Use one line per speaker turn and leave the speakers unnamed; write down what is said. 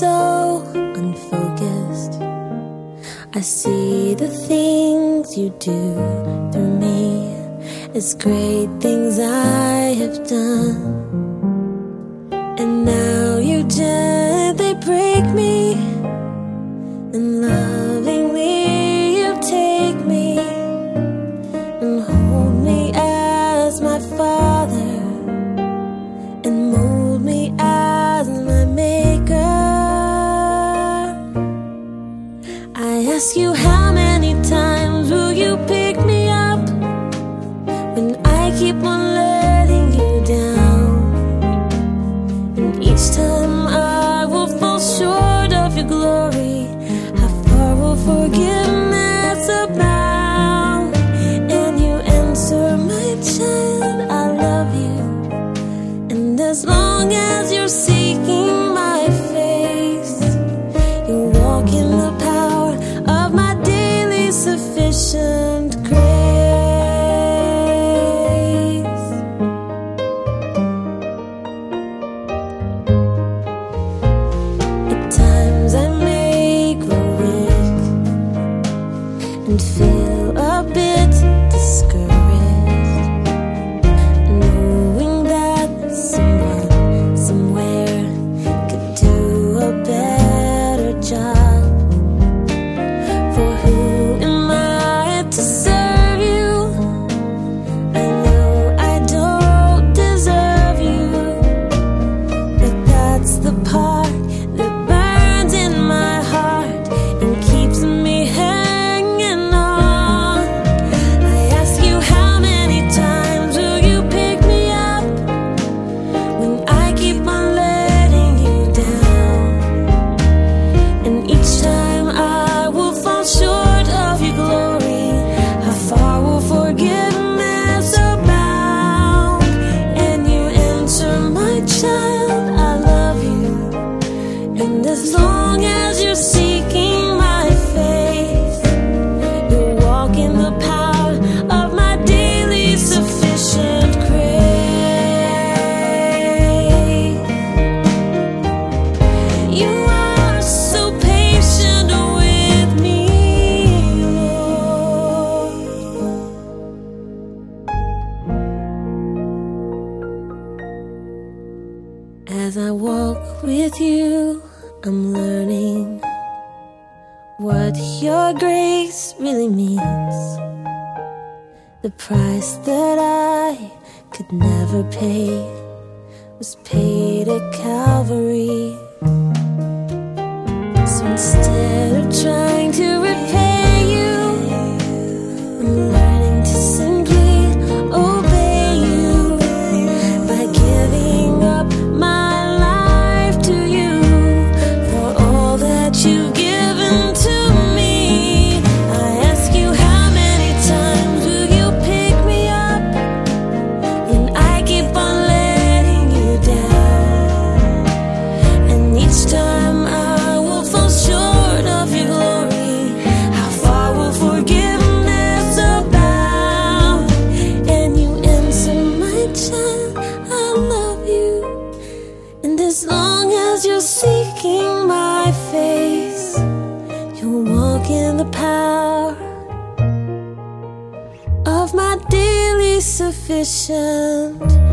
so unfocused. I see the things you do through me as great things I have done. And now you gently break me, and lovingly you take me and hold me as my Father, and mold me as my Maker. I ask you, how many times will you pick me up when I keep on letting you down? And each time I will fall short of your glory, how far will forgiveness abound? And you answer, my child, I love you. And as long as you're seeking my face, you walk in the power of my daily sufficient grace. At times I may grow weak and feel a bit discouraged, knowing that someone somewhere could do a better job. For who am I to serve you? I know I don't deserve you, but that's the part that burns in my heart and keeps me hanging on. I ask you, how many times will you pick me up when I keep on letting you down? And each time I will fall short of your glory, how far will forgiveness abound? And you answer, my child, I love you. And as long as you're seeking my face, you walk in the power of my daily sufficient grace. You are so patient with me, Lord. As I walk with you, I'm learning what your grace really means. The price that I could never pay was paid at Calvary. So instead of trying to repay you, I'm learning to simply obey you by giving up my life to you for all that you've given to me. I ask you, how many times will you pick me up when I keep on letting you down? And each time I will fall short of your glory, how far will forgiveness abound? And you answer, my child, I love you. And as long as you're seeking my face, you'll walk in the power of my daily sufficient